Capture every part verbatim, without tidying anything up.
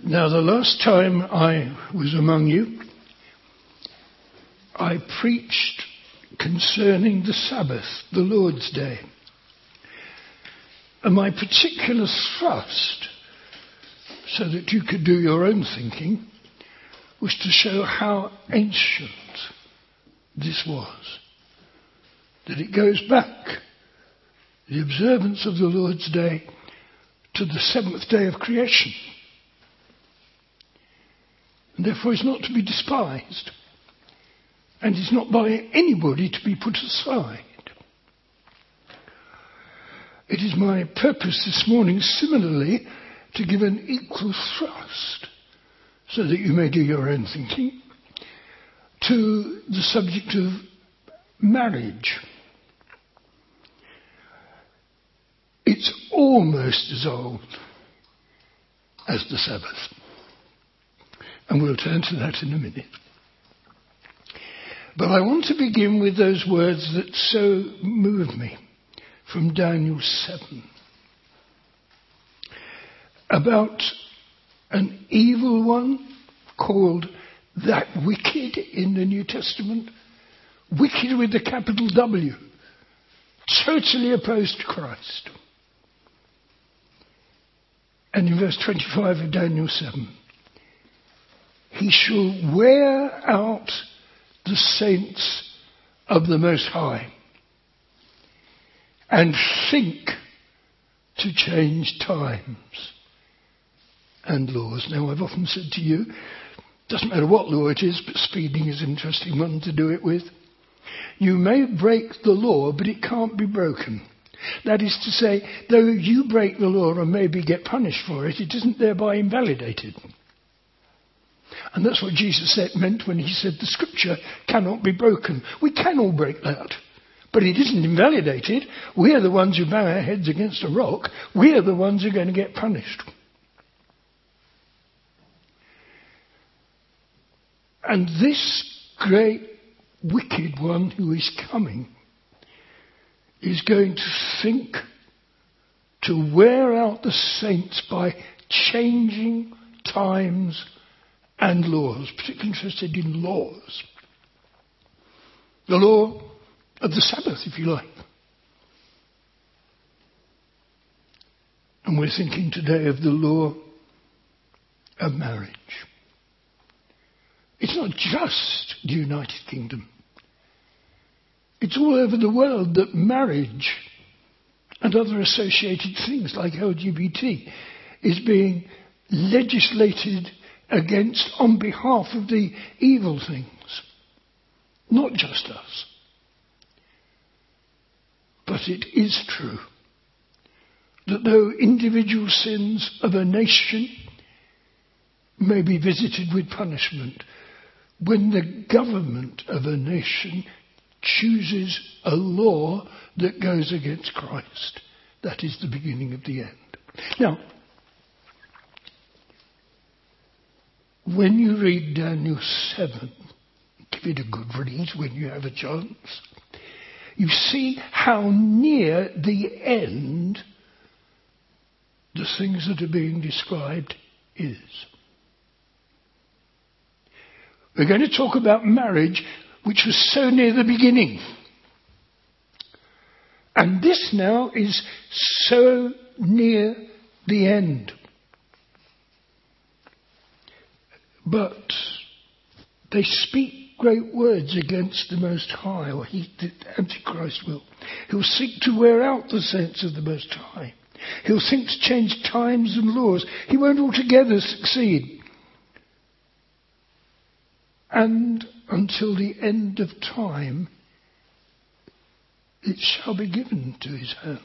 Now, the last time I was among you, I preached concerning the Sabbath, the Lord's Day. And my particular thrust, so that you could do your own thinking, was to show how ancient this was. That it goes back, the observance of the Lord's Day, to the seventh day of creation. And therefore is not to be despised. And is not by anybody to be put aside. It is my purpose this morning, similarly, to give an equal thrust, so that you may do your own thinking, to the subject of marriage. It's almost as old as the Sabbath. And we'll turn to that in a minute. But I want to begin with those words that so move me from Daniel seven. About an evil one called that wicked in the New Testament. Wicked with the capital W. Totally opposed to Christ. And in verse twenty-five of Daniel seven. He shall wear out the saints of the Most High and think to change times and laws. Now, I've often said to you, doesn't matter what law it is, but speeding is an interesting one to do it with. You may break the law, but it can't be broken. That is to say, though you break the law and maybe get punished for it, it isn't thereby invalidated. And that's what Jesus said, meant when he said the scripture cannot be broken. We can all break that. But it isn't invalidated. We're the ones who bang our heads against a rock. We're the ones who are going to get punished. And this great wicked one who is coming is going to think to wear out the saints by changing times and laws, particularly interested in laws. The law of the Sabbath, if you like. And we're thinking today of the law of marriage. It's not just the United Kingdom. It's all over the world that marriage and other associated things like L G B T is being legislated against on behalf of the evil things. Not just us. But it is true that though individual sins of a nation may be visited with punishment, when the government of a nation chooses a law that goes against Christ, that is the beginning of the end. Now, when you read Daniel seven, give it a good read when you have a chance, you see how near the end the things that are being described is. We're going to talk about marriage, which was so near the beginning. And this now is so near the end. But they speak great words against the Most High, or he, the Antichrist will. He'll seek to wear out the saints of the Most High. He'll think to change times and laws. He won't altogether succeed. And until the end of time, it shall be given to his hand.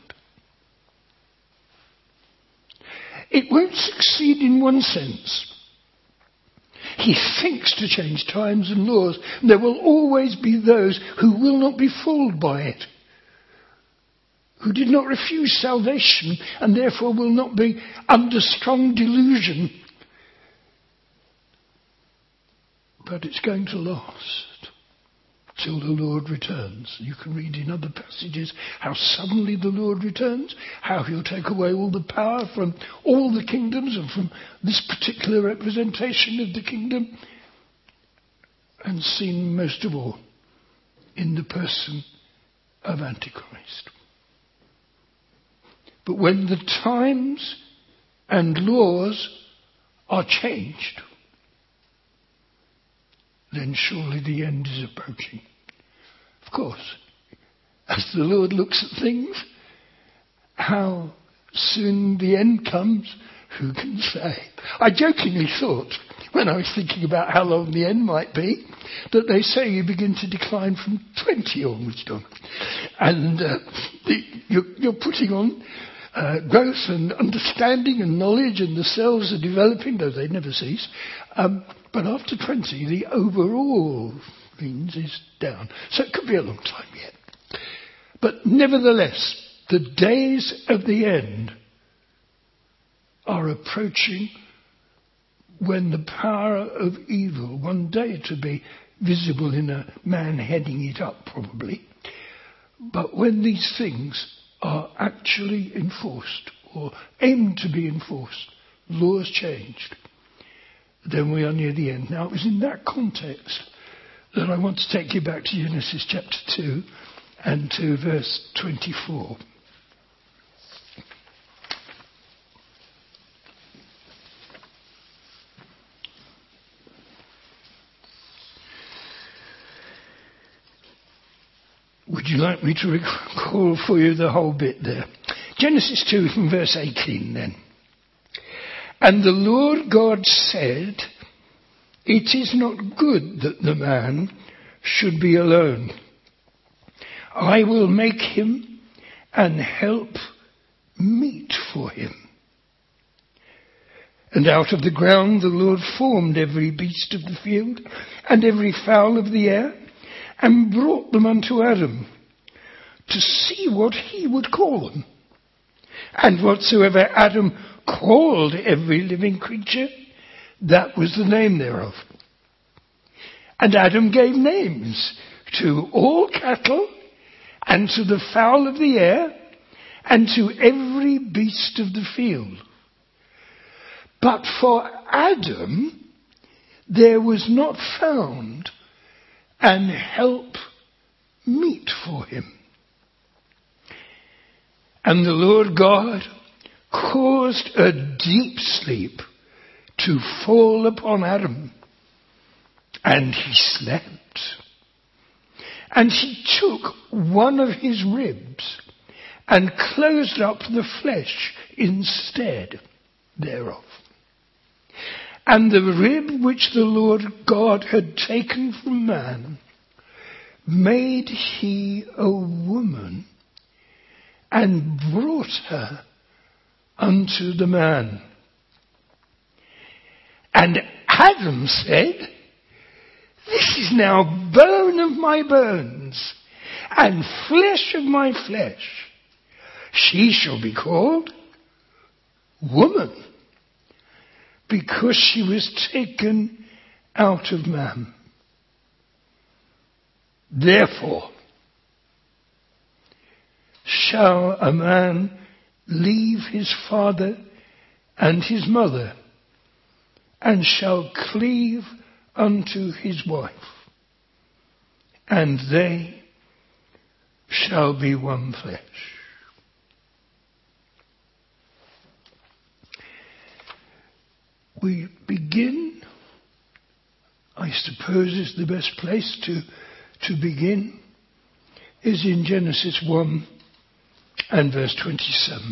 It won't succeed in one sense. He thinks to change times and laws. There will always be those who will not be fooled by it, who did not refuse salvation and therefore will not be under strong delusion. But it's going to last. till the Lord returns. You can read in other passages how suddenly the Lord returns, how he'll take away all the power from all the kingdoms and from this particular representation of the kingdom, and seen most of all in the person of Antichrist. But when the times and laws are changed, then surely the end is approaching. Of course, as the Lord looks at things, how soon the end comes, who can say? I jokingly thought, when I was thinking about how long the end might be, that they say you begin to decline from twenty onwards, John. And uh, the, you're, you're putting on uh, growth and understanding and knowledge, and the cells are developing, though they never cease. Um, but after twenty, the overall means is down. So it could be a long time yet. But nevertheless, the days of the end are approaching, when the power of evil, one day to be visible in a man heading it up probably, but when these things are actually enforced or aimed to be enforced, laws changed, then we are near the end. Now it was in that context that I want to take you back to Genesis chapter two and to verse twenty-four. Would you like me to recall for you the whole bit there? Genesis two from verse eighteen then. And the Lord God said, it is not good that the man should be alone. I will make him an help meet for him. And out of the ground the Lord formed every beast of the field and every fowl of the air, and brought them unto Adam, to see what he would call them. And whatsoever Adam called every living creature, that was the name thereof. And Adam gave names to all cattle, and to the fowl of the air, and to every beast of the field. But for Adam there was not found an help meet for him. And the Lord God caused a deep sleep to fall upon Adam, and he slept. And he took one of his ribs and closed up the flesh instead thereof. And the rib which the Lord God had taken from man made he a woman, and brought her unto the man. And Adam said, this is now bone of my bones, and flesh of my flesh. She shall be called woman, because she was taken out of man. Therefore shall a man leave his father and his mother, and shall cleave unto his wife, and they shall be one flesh. We begin, I suppose is the best place to, to begin, is in Genesis one and verse twenty-seven.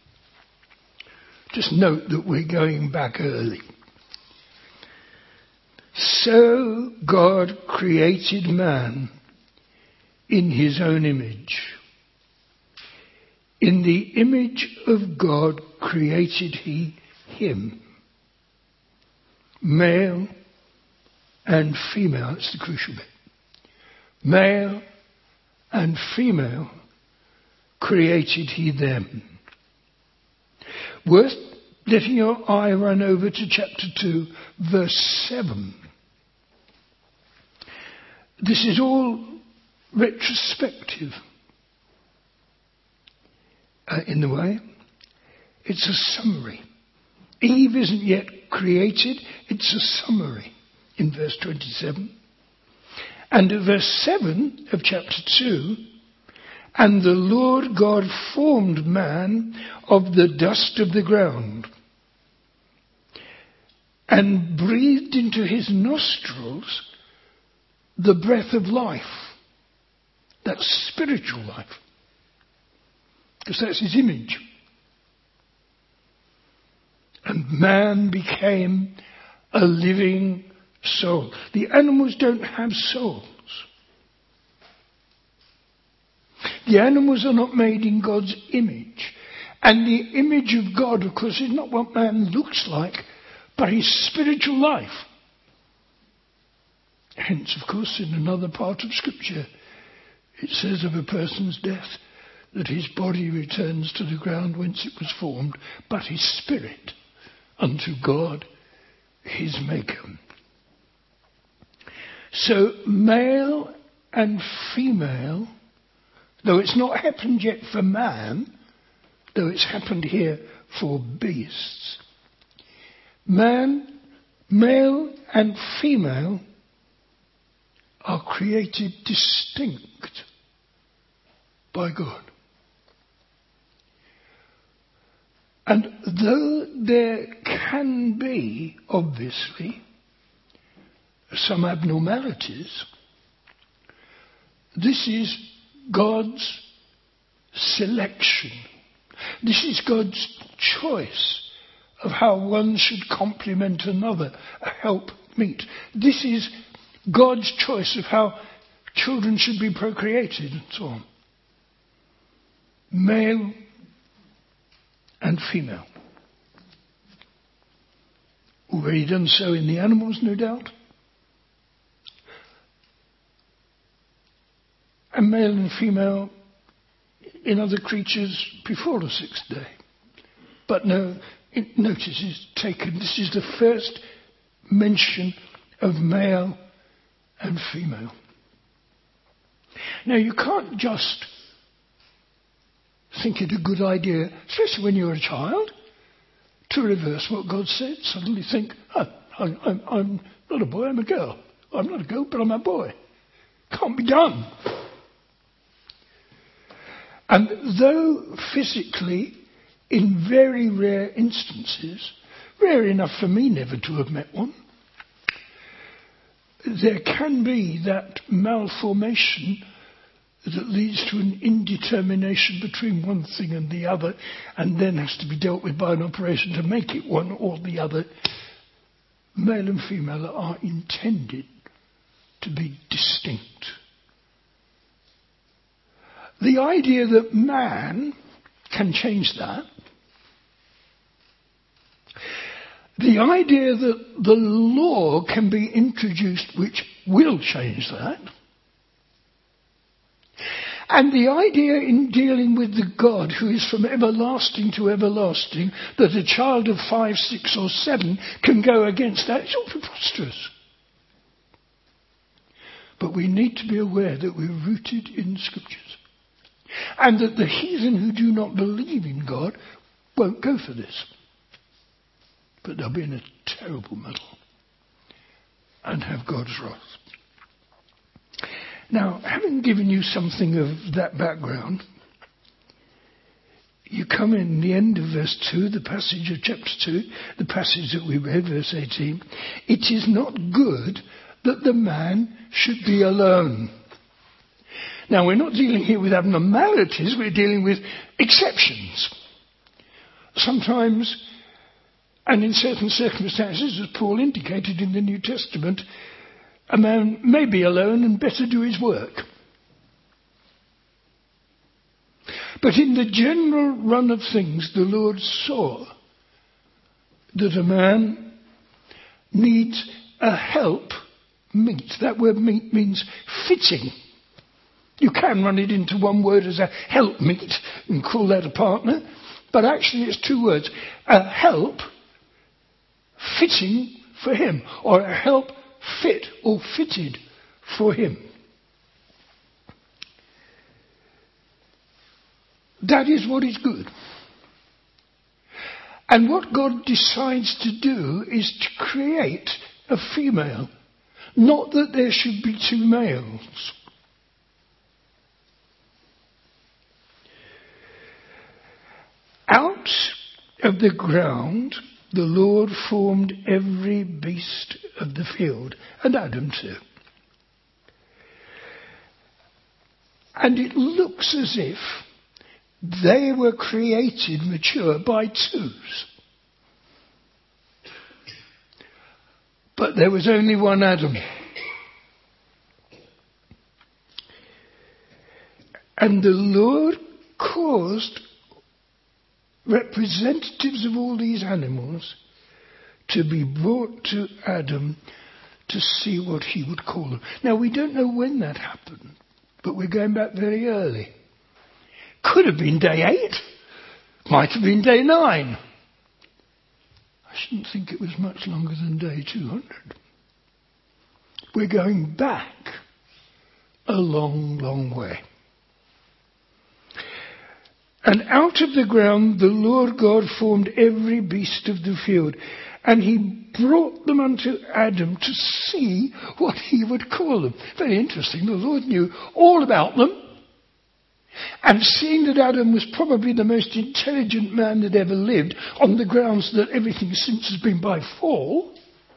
Just note that we're going back early. So God created man in his own image. In the image of God created he him. Male and female, that's the crucial bit. Male and female created he them. Worth letting your eye run over to chapter two, verse seven. This is all retrospective uh, in the way. It's a summary. Eve isn't yet created. It's a summary in verse twenty-seven. And at verse seven of chapter two, and the Lord God formed man of the dust of the ground and breathed into his nostrils the breath of life. That's spiritual life. Because that's his image. And man became a living soul. The animals don't have souls. The animals are not made in God's image. And the image of God, of course, is not what man looks like, but his spiritual life. Hence, of course, in another part of Scripture, it says of a person's death that his body returns to the ground whence it was formed, but his spirit unto God, his maker. So, male and female, though it's not happened yet for man, though it's happened here for beasts, man, male and female are created distinct by God. And though there can be, obviously, some abnormalities, this is God's selection. This is God's choice of how one should complement another, a help meet. This is God's choice of how children should be procreated and so on. Male and female. Already done so in the animals, no doubt. And male and female in other creatures before the sixth day. But no, it, notice is taken. This is the first mention of male and female. Now, you can't just think it a good idea, especially when you're a child, to reverse what God said. Suddenly think, oh, I'm, I'm, I'm not a boy, I'm a girl. I'm not a girl, but I'm a boy. Can't be done. And though physically, in very rare instances, rare enough for me never to have met one, there can be that malformation that leads to an indetermination between one thing and the other, and then has to be dealt with by an operation to make it one or the other. Male and female are intended to be distinct. The idea that man can change that, the idea that the law can be introduced which will change that, and the idea in dealing with the God who is from everlasting to everlasting, that a child of five, six or seven can go against that, it's all preposterous. But we need to be aware that we're rooted in Scriptures. And that the heathen who do not believe in God won't go for this. But they'll be in a terrible muddle and have God's wrath. Now, having given you something of that background, you come in the end of verse two, the passage of chapter two, the passage that we read, verse eighteen. It is not good that the man should be alone. Now, we're not dealing here with abnormalities, we're dealing with exceptions. Sometimes, and in certain circumstances, as Paul indicated in the New Testament, a man may be alone and better do his work. But in the general run of things, the Lord saw that a man needs a help meet. That word meet means fitting. You can run it into one word as a help meet and call that a partner, but actually it's two words. A help fitting for him, or a help fit or fitted for him. that is what is good. And what God decides to do is to create a female, not that there should be two males. Out of the ground the Lord formed every beast of the field, and Adam too. And it looks as if they were created mature by twos. But there was only one Adam. And the Lord caused representatives of all these animals to be brought to Adam to see what he would call them. Now, we don't know when that happened, but we're going back very early. Could have been day eight. Might have been day nine. I shouldn't think it was much longer than day two hundred. We're going back a long, long way. And out of the ground the Lord God formed every beast of the field, and he brought them unto Adam to see what he would call them. Very interesting. The Lord knew all about them. And seeing that Adam was probably the most intelligent man that ever lived, on the grounds that everything since has been by fall,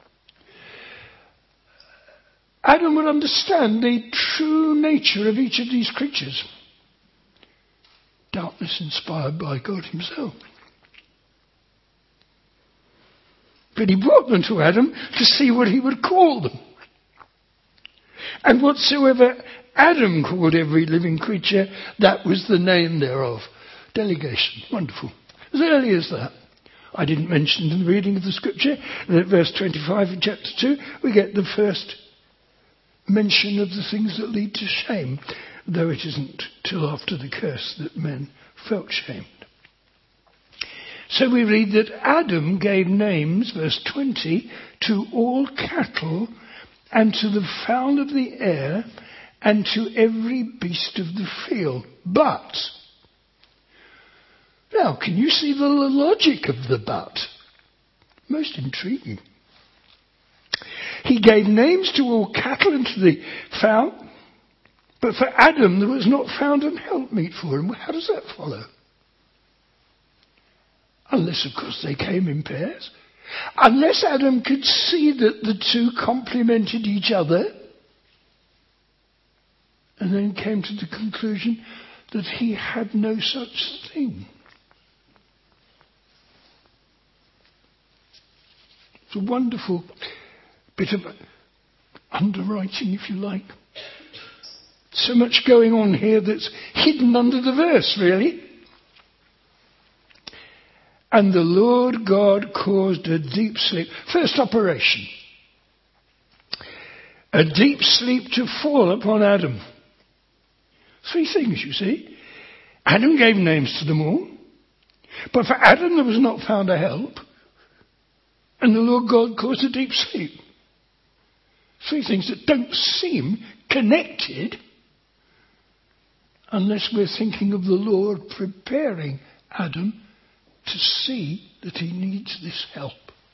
Adam would understand the true nature of each of these creatures. Doubtless inspired by God himself. But he brought them to Adam to see what he would call them. And whatsoever Adam called every living creature, that was the name thereof. Delegation. Wonderful. As early as that. I didn't mention in the reading of the scripture that verse twenty-five in chapter two, we get the first mention of the things that lead to shame, though it isn't till after the curse that men felt shamed. So we read that Adam gave names, verse twenty, to all cattle and to the fowl of the air and to every beast of the field. But, now can you see the logic of the but? Most intriguing. He gave names to all cattle and to the fowl, but for Adam there was not found an helpmeet for him. How does that follow? Unless, of course, they came in pairs. Unless Adam could see that the two complemented each other, and then came to the conclusion that he had no such thing. It's a wonderful bit of underwriting, if you like. So much going on here that's hidden under the verse, really. And the Lord God caused a deep sleep. First operation. A deep sleep to fall upon Adam. Three things, you see. Adam gave names to them all. But for Adam there was not found a help. And the Lord God caused a deep sleep. Three things that don't seem connected unless we're thinking of the Lord preparing Adam to see that he needs this help.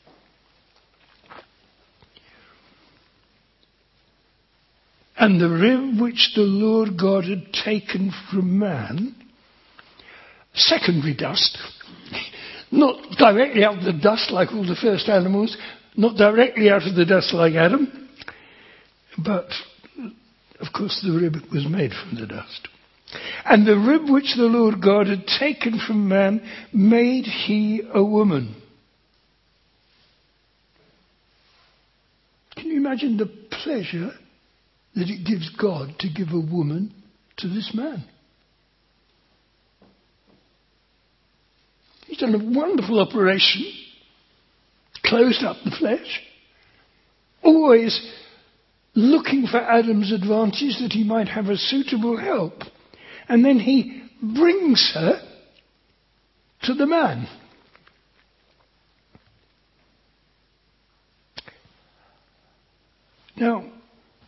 And the rib which the Lord God had taken from man, secondary dust, not directly out of the dust like all the first animals, not directly out of the dust like Adam, but of course the rib was made from the dust. And the rib which the Lord God had taken from man made he a woman. Can you imagine the pleasure that it gives God to give a woman to this man? He's done a wonderful operation, closed up the flesh, always looking for Adam's advantage that he might have a suitable help. And then he brings her to the man. Now,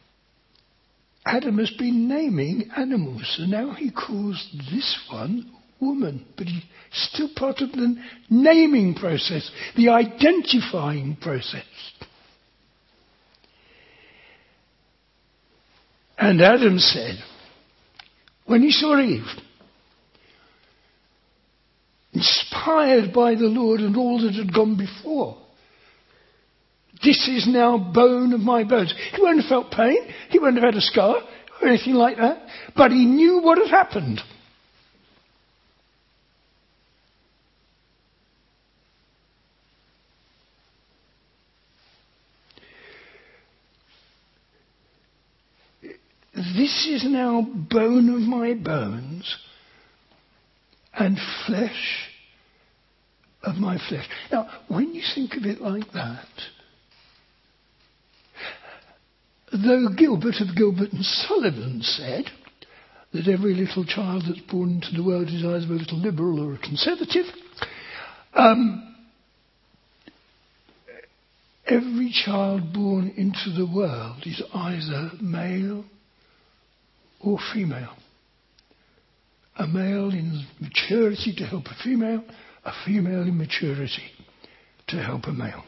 Adam has been naming animals, so now he calls this one woman. But he's still part of the naming process, the identifying process. And Adam said, when he saw Eve, inspired by the Lord and all that had gone before, this is now bone of my bones. He won't have felt pain. He won't have had a scar or anything like that. But he knew what had happened. This is now bone of my bones and flesh of my flesh. Now, when you think of it like that, though Gilbert of Gilbert and Sullivan said that every little child that's born into the world is either a little liberal or a conservative, um, every child born into the world is either male or female. A male in maturity to help a female, a female in maturity to help a male.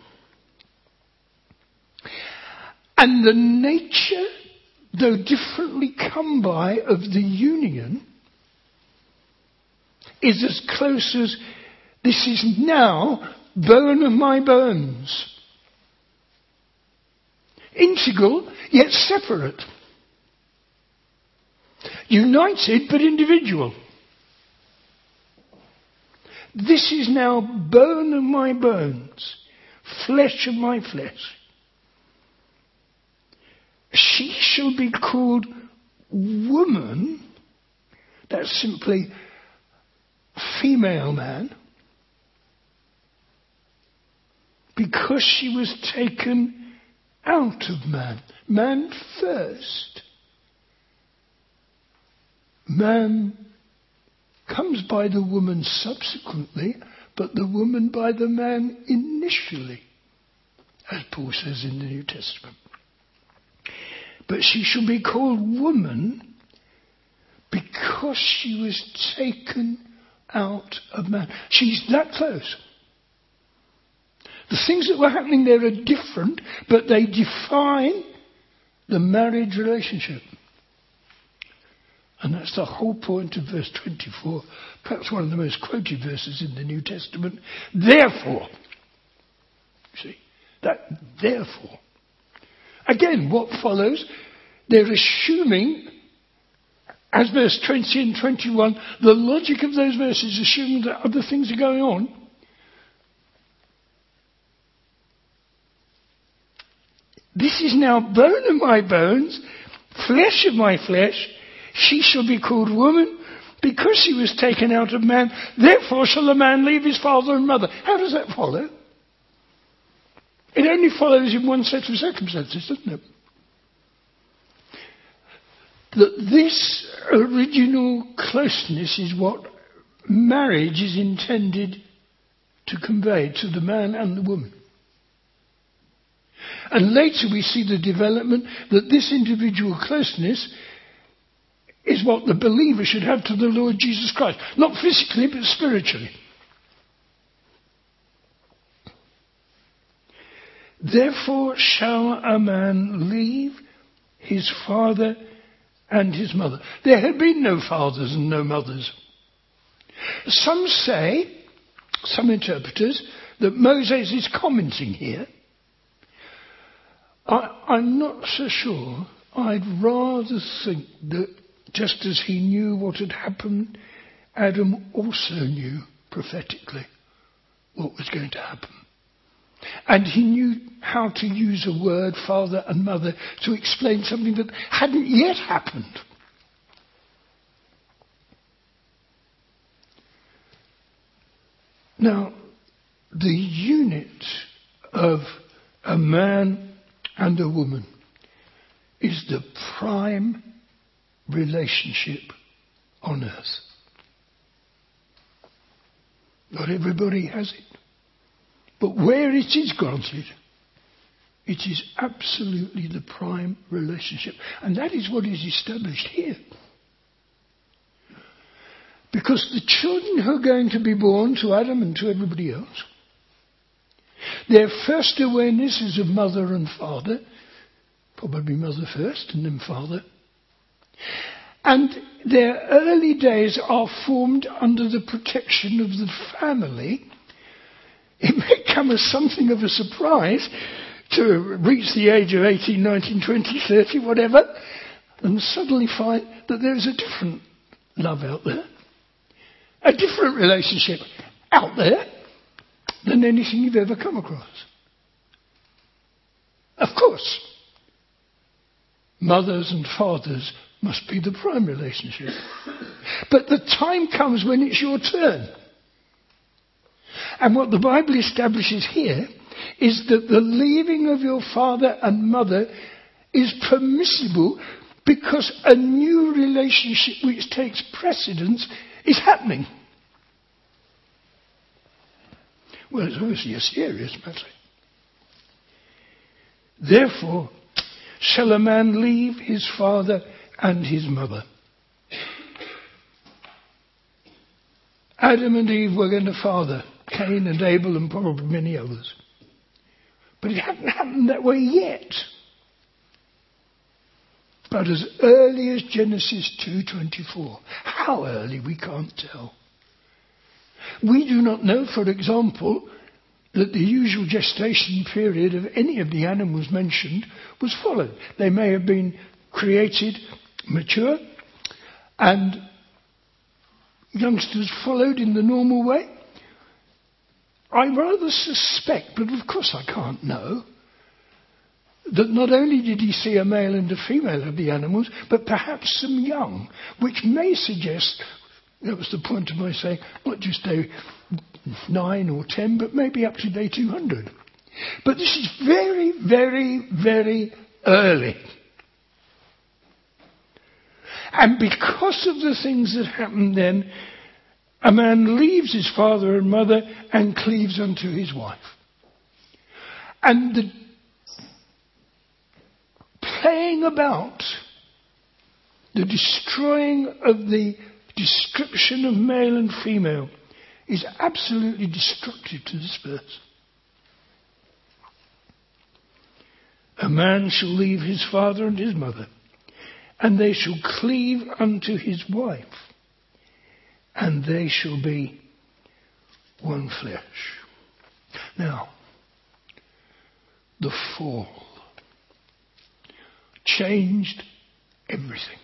And the nature, though differently come by, of the union is as close as this is now bone of my bones. Integral, yet separate. United, but individual. This is now bone of my bones, flesh of my flesh. She shall be called woman. That's simply female man. Because she was taken out of man. Man first. Man comes by the woman subsequently, but the woman by the man initially, as Paul says in the New Testament. But she shall be called woman because she was taken out of man. She's that close. The things that were happening there are different, but they define the marriage relationship. And that's the whole point of verse twenty-four, perhaps one of the most quoted verses in the New Testament. Therefore, see, that therefore. Again, what follows? They're assuming, as verse twenty and twenty-one, the logic of those verses, assuming that other things are going on. This is now bone of my bones, flesh of my flesh. She shall be called woman because she was taken out of man. Therefore shall a man leave his father and mother. How does that follow? It only follows in one set of circumstances, doesn't it? That this original closeness is what marriage is intended to convey to the man and the woman. And later we see the development that this individual closeness is what the believer should have to the Lord Jesus Christ. Not physically, but spiritually. Therefore shall a man leave his father and his mother. There had been no fathers and no mothers. Some say, some interpreters, that Moses is commenting here. I, I'm not so sure. I'd rather think that just as he knew what had happened, Adam also knew prophetically what was going to happen. And he knew how to use a word, father and mother, to explain something that hadn't yet happened. Now, the unit of a man and a woman is the prime relationship on earth. Not everybody has it. But where it is granted, it is absolutely the prime relationship. And that is what is established here. Because the children who are going to be born to Adam and to everybody else, their first awareness is of mother and father, probably mother first and then father. And their early days are formed under the protection of the family. It may come as something of a surprise to reach the age of eighteen, nineteen, twenty, thirty, whatever, and suddenly find that there's a different love out there, a different relationship out there than anything you've ever come across. Of course, mothers and fathers must be the prime relationship. But the time comes when it's your turn. And what the Bible establishes here is that the leaving of your father and mother is permissible because a new relationship which takes precedence is happening. Well, it's obviously a serious matter. Therefore, shall a man leave his father and his mother. Adam and Eve were going to father Cain and Abel and probably many others. But it hadn't happened that way yet. But as early as Genesis two twenty-four. How early, we can't tell. We do not know, for example, that the usual gestation period of any of the animals mentioned was followed. They may have been created, mature, and youngsters followed in the normal way. I rather suspect, but of course I can't know, that not only did he see a male and a female of the animals, but perhaps some young, which may suggest, that was the point of my saying, not just day nine or ten, but maybe up to day two hundred. But this is very, very, very early. And because of the things that happen then, a man leaves his father and mother and cleaves unto his wife. And the playing about, the destroying of the description of male and female is absolutely destructive to this verse. A man shall leave his father and his mother, and they shall cleave unto his wife, and they shall be one flesh. Now, the fall changed everything.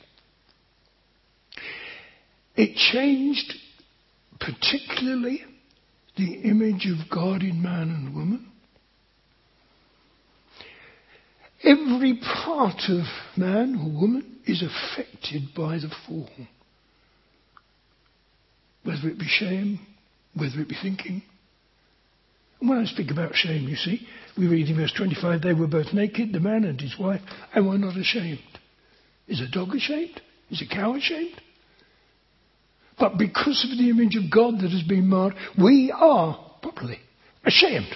It changed particularly the image of God in man and woman. Every part of man or woman is affected by the fall. Whether it be shame, whether it be thinking. And when I speak about shame, you see, we read in verse twenty-five, they were both naked, the man and his wife, and were not ashamed. Is a dog ashamed? Is a cow ashamed? But because of the image of God that has been marred, we are properly ashamed.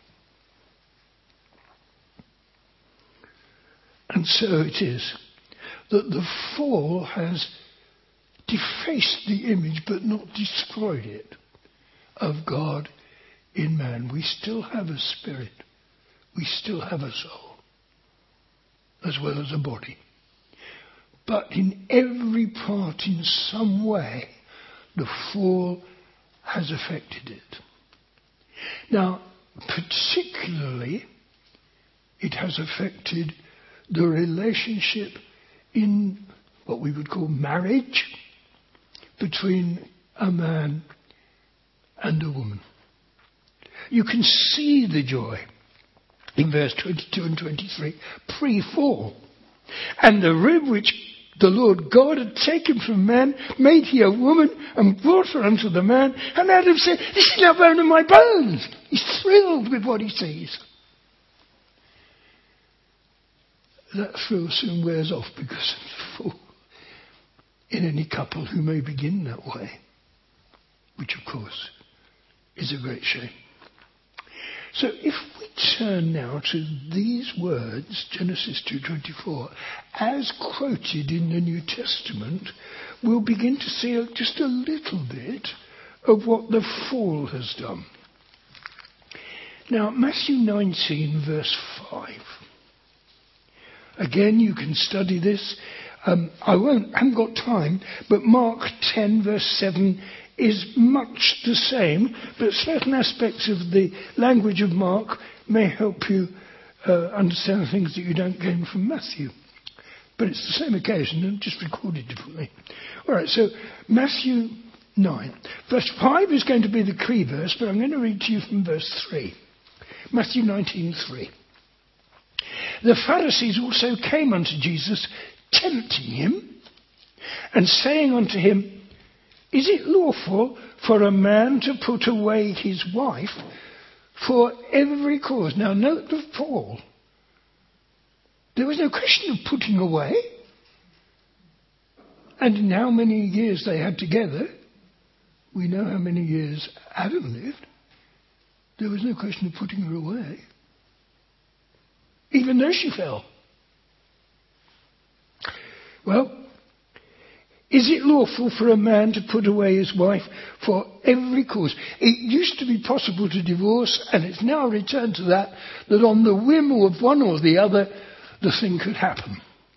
And so it is that the fall has defaced the image but not destroyed it of God in man. We still have a spirit. We still have a soul as well as a body. But in every part, in some way, the fall has affected it. Now, particularly, it has affected the relationship in what we would call marriage between a man and a woman. You can see the joy in verse twenty-two and twenty-three, pre-fall. And the rib which the Lord God had taken from man, made he a woman and brought her unto the man. And Adam said, this is now bone of my bones. He's thrilled with what he sees. That thrill soon wears off because of the fall in any couple who may begin that way, which of course is a great shame. So if we turn now to these words, Genesis two twenty-four, as quoted in the New Testament, we'll begin to see just a little bit of what the fall has done. Now, Matthew nineteen, verse five. Again, you can study this. Um, I won't, haven't got time, but Mark ten, verse seven is much the same, but certain aspects of the language of Mark may help you uh, understand things that you don't gain from Matthew. But it's the same occasion and just recorded differently. All right, so Matthew nine. Verse five is going to be the key verse, but I'm going to read to you from verse three. Matthew nineteen, three. The Pharisees also came unto Jesus, tempting him, and saying unto him, Is it lawful for a man to put away his wife for every cause? Now note the fall. There was no question of putting away. And in how many years they had together, we know how many years Adam lived. There was no question of putting her away. Even though she fell. Well, is it lawful for a man to put away his wife for every cause? It used to be possible to divorce, and it's now returned to that, that on the whim of one or the other, the thing could happen.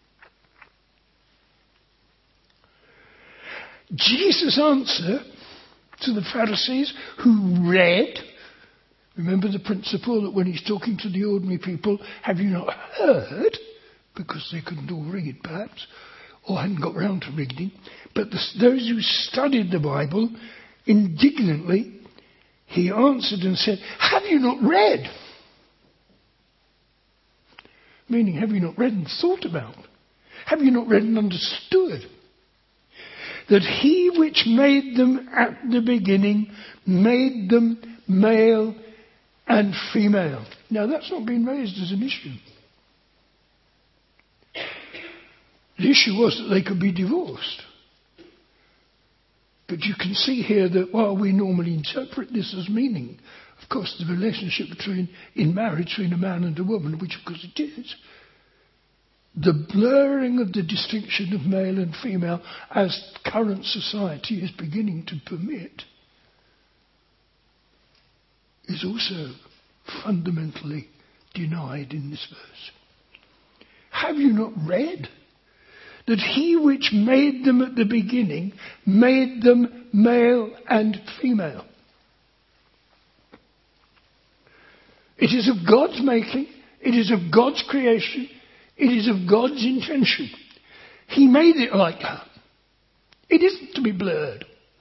Jesus' answer to the Pharisees who read, remember the principle that when he's talking to the ordinary people, have you not heard? Because they couldn't all read perhaps, or hadn't got round to reading. But the, those who studied the Bible, indignantly, he answered and said, have you not read? Meaning, have you not read and thought about? Have you not read and understood? That he which made them at the beginning made them male and female. Now that's not been raised as an issue. The issue was that they could be divorced. But you can see here that while we normally interpret this as meaning, of course, the relationship between in marriage between a man and a woman, which of course it is, the blurring of the distinction of male and female as current society is beginning to permit is also fundamentally denied in this verse. Have you not read that he which made them at the beginning made them male and female? It is of God's making, it is of God's creation, it is of God's intention. He made it like that. It isn't to be blurred.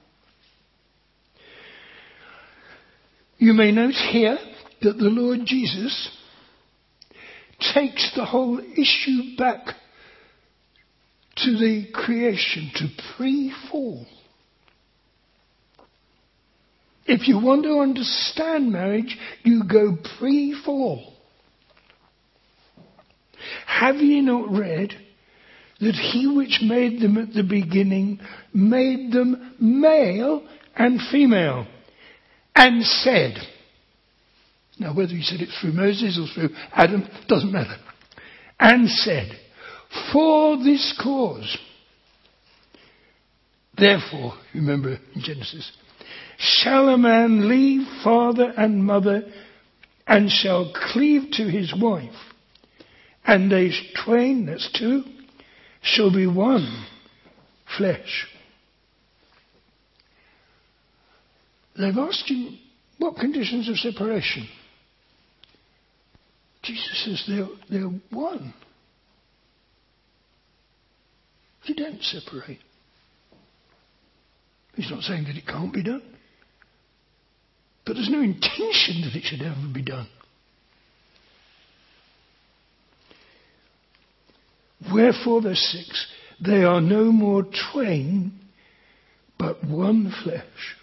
You may note here that the Lord Jesus takes the whole issue back to the creation, to pre-fall. If you want to understand marriage, you go pre-fall. Have ye not read that he which made them at the beginning made them male and female, and said, now whether he said it through Moses or through Adam, doesn't matter, and said, for this cause, therefore, remember in Genesis, shall a man leave father and mother and shall cleave to his wife, and they twain, that's two, shall be one flesh. They've asked him, what conditions of separation? Jesus says they're, they're one. You don't separate. He's not saying that it can't be done. But there's no intention that it should ever be done. Wherefore, verse six, they are no more twain, but one flesh.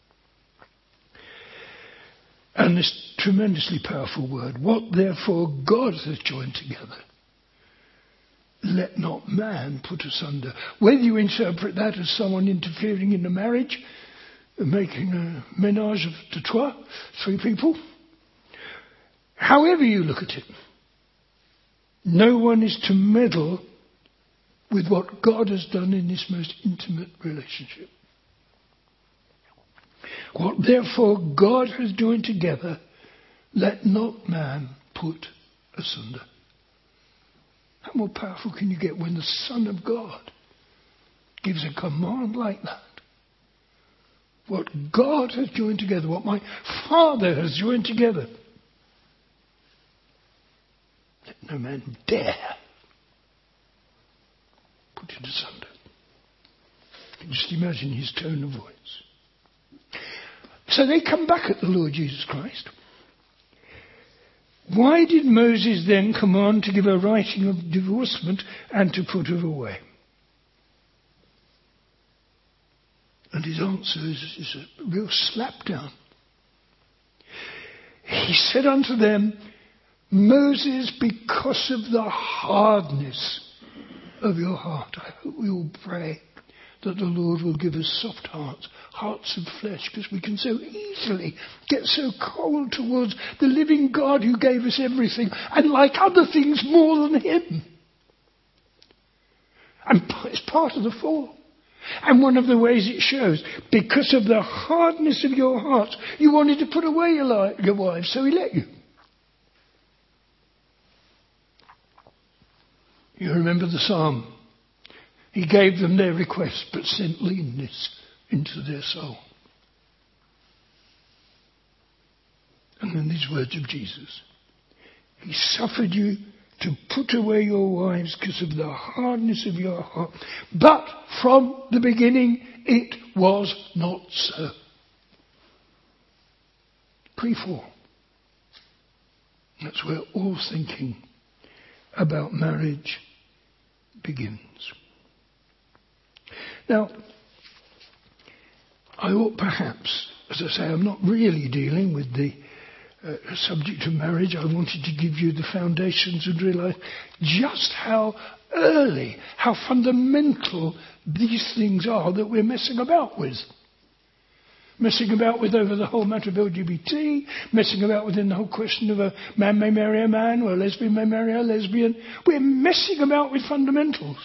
And this tremendously powerful word, what therefore God has joined together, let not man put asunder. Whether you interpret that as someone interfering in the marriage, making a ménage of de trois, three people, However you look at it, no one is to meddle with what God has done in this most intimate relationship. What therefore God has joined together, let not man put asunder. How more powerful can you get when the Son of God gives a command like that? What God has joined together, what my Father has joined together, let no man dare put it asunder. Just imagine his tone of voice. So they come back at the Lord Jesus Christ. Why did Moses then command to give a writing of divorcement and to put her away? And his answer is, is a real slapdown. He said unto them, Moses, because of the hardness of your heart. I hope we all pray that the Lord will give us soft hearts, hearts of flesh, because we can so easily get so cold towards the living God who gave us everything and like other things more than him. And it's part of the fall. And one of the ways it shows, because of the hardness of your hearts, you wanted to put away your, li- your wives, so he let you. You remember the psalm. He gave them their request, but sent leanness into their soul. And then these words of Jesus. He suffered you to put away your wives because of the hardness of your heart. But from the beginning it was not so. Pre-fall. That's where all thinking about marriage begins. Now, I ought perhaps, as I say, I'm not really dealing with the uh, subject of marriage. I wanted to give you the foundations and realise just how early, how fundamental these things are that we're messing about with. Messing about with over the whole matter of L G B T, messing about within the whole question of a man may marry a man or a lesbian may marry a lesbian. We're messing about with fundamentals.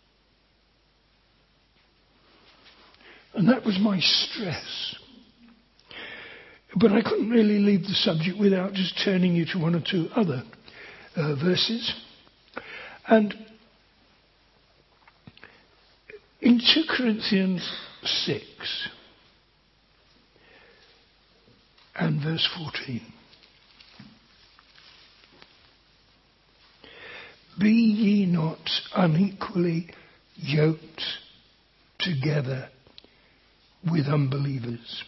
And that was my stress. But I couldn't really leave the subject without just turning you to one or two other uh, verses. And in two Corinthians six and verse fourteen, be ye not unequally yoked together with unbelievers.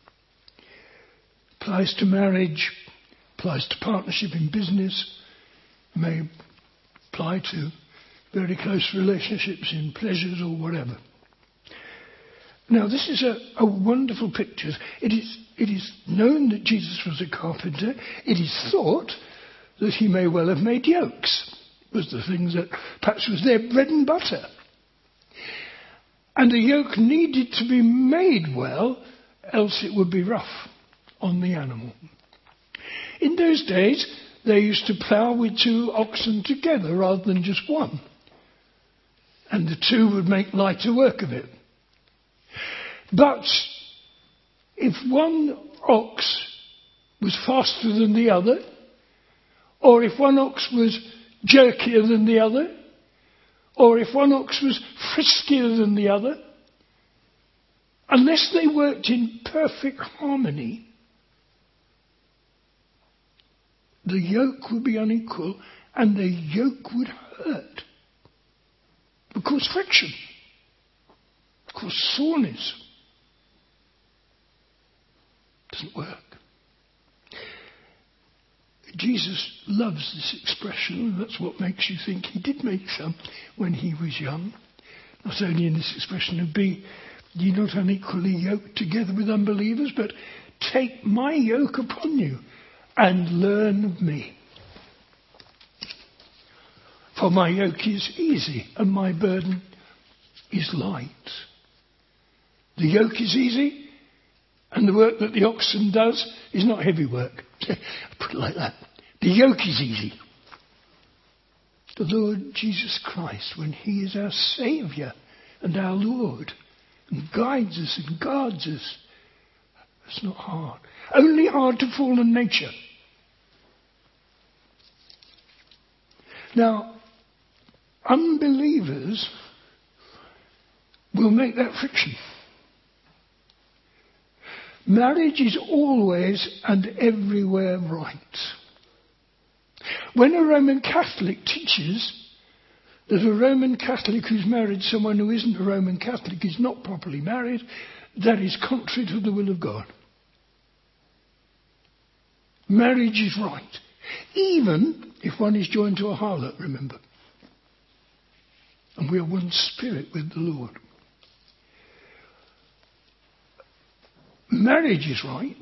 Applies to marriage, applies to partnership in business, may apply to very close relationships in pleasures or whatever. Now this is a, a wonderful picture. It is, it is known that Jesus was a carpenter. It is thought that he may well have made yokes. It was the things that perhaps was their bread and butter. And a yoke needed to be made well, else it would be rough on the animal. In those days, they used to plough with two oxen together rather than just one. And the two would make lighter work of it. But if one ox was faster than the other, or if one ox was jerkier than the other, or if one ox was friskier than the other, unless they worked in perfect harmony, the yoke would be unequal and the yoke would hurt. It would cause friction. It would cause soreness. It doesn't work. Jesus loves this expression. That's what makes you think he did make some when he was young. Not only in this expression of be ye not unequally yoked together with unbelievers, but take my yoke upon you and learn of me. For my yoke is easy and my burden is light. The yoke is easy and the work that the oxen does is not heavy work. Put it like that. The yoke is easy. The Lord Jesus Christ, when he is our Saviour and our Lord, and guides us and guards us, it's not hard. Only hard to fallen nature. Now, unbelievers will make that friction. Marriage is always and everywhere right. When a Roman Catholic teaches that a Roman Catholic who's married someone who isn't a Roman Catholic is not properly married, that is contrary to the will of God. Marriage is right, even if one is joined to a harlot, remember. And we are one spirit with the Lord. Marriage is right,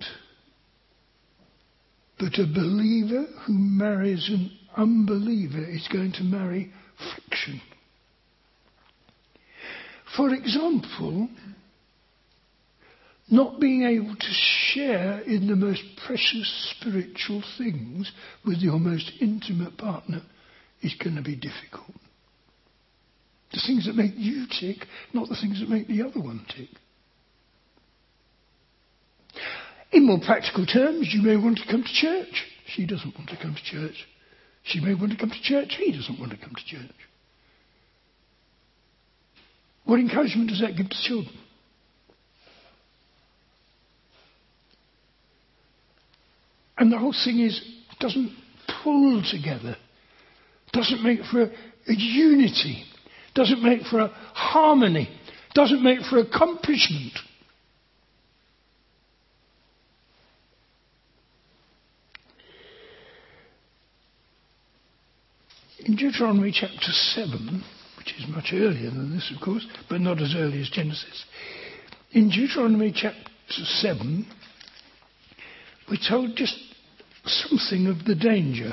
but a believer who marries an unbeliever is going to marry friction. For example, not being able to share in the most precious spiritual things with your most intimate partner is going to be difficult. The things that make you tick, not the things that make the other one tick. In more practical terms, you may want to come to church. She doesn't want to come to church. She may want to come to church. He doesn't want to come to church. What encouragement does that give to children? And the whole thing is, doesn't pull together, doesn't make for a, a unity, doesn't make for a harmony, doesn't make for accomplishment. In Deuteronomy chapter seven, which is much earlier than this, of course, but not as early as Genesis, in Deuteronomy chapter seven, we're told just something of the danger.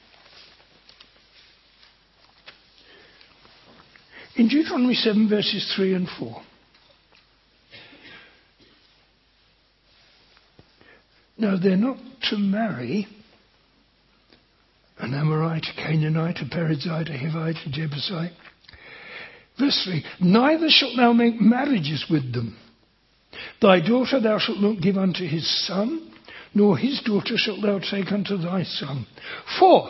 In Deuteronomy seven, verses three and four. Now, they're not to marry an Amorite, a Canaanite, a Perizzite, a Hivite, a Jebusite. Verse three, neither shalt thou make marriages with them. Thy daughter thou shalt not give unto his son, nor his daughter shalt thou take unto thy son. For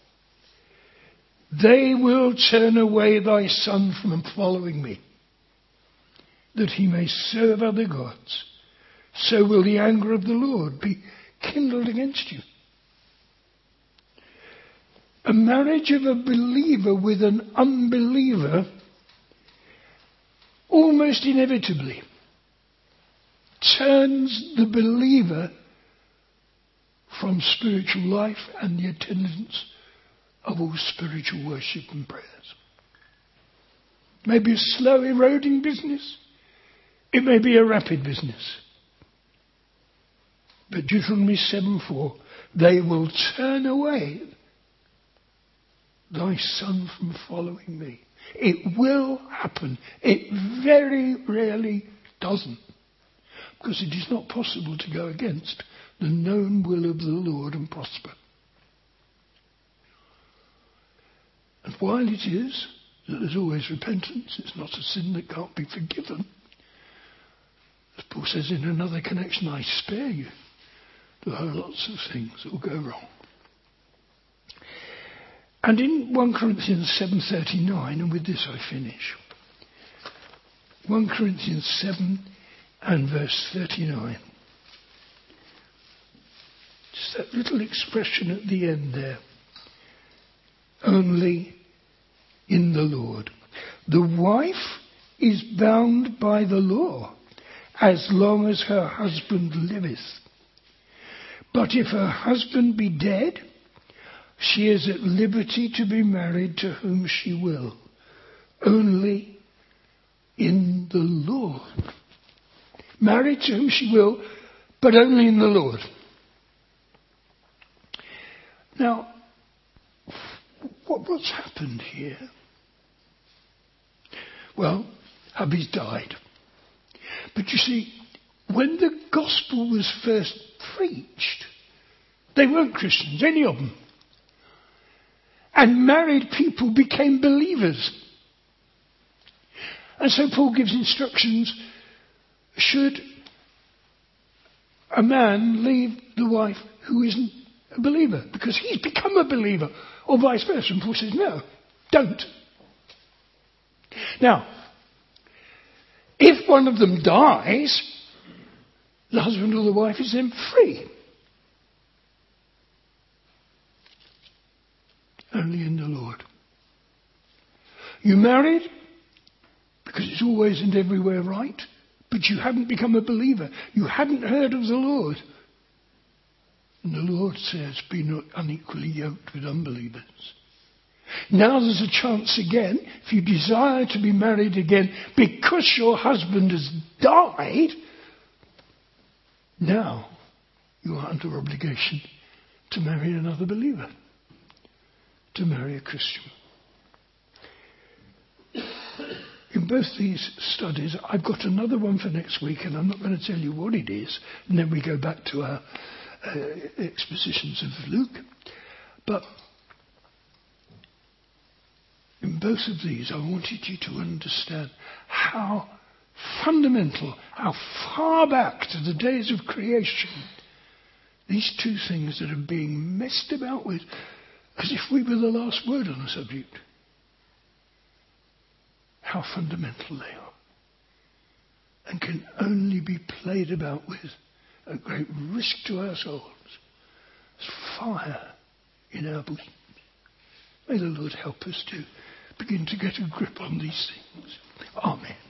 they will turn away thy son from following me, that he may serve other gods. So will the anger of the Lord be kindled against you. A marriage of a believer with an unbeliever almost inevitably turns the believer from spiritual life and the attendance of all spiritual worship and prayers. It may be a slow eroding business. It may be a rapid business. But Deuteronomy seven four, they will turn away thy son from following me. It will happen. It very rarely doesn't. Because it is not possible to go against the known will of the Lord and prosper. And while it is that there's always repentance, it's not a sin that can't be forgiven. As Paul says in another connection, I spare you. There are lots of things that will go wrong. And in First Corinthians seven thirty-nine, and with this I finish. First Corinthians seven and verse thirty-nine. Just that little expression at the end there. Only in the Lord. The wife is bound by the law as long as her husband liveth. But if her husband be dead, she is at liberty to be married to whom she will, only in the Lord. Married to whom she will, but only in the Lord. Now, what, what's happened here? Well, hubby's died. But you see, when the gospel was first preached, they weren't Christians, any of them. and married people became believers. And so Paul gives instructions. Should a man leave the wife who isn't a believer because he's become a believer, or vice versa? And Paul says, no, don't. Now, if one of them dies, the husband or the wife is then free. Only in the Lord. You married because it's always and everywhere right, but you hadn't become a believer. You hadn't heard of the Lord. And the Lord says, be not unequally yoked with unbelievers. Now there's a chance again, if you desire to be married again because your husband has died, now you are under obligation to marry another believer, to marry a Christian. In both these studies, I've got another one for next week, and I'm not going to tell you what it is, and then we go back to our uh, expositions of Luke. But in both of these, I wanted you to understand how fundamental, how far back to the days of creation, these two things that are being messed about with, as if we were the last word on the subject, how fundamental they are, and can only be played about with at great risk to our souls as fire in our bosoms. May the Lord help us to begin to get a grip on these things. Amen.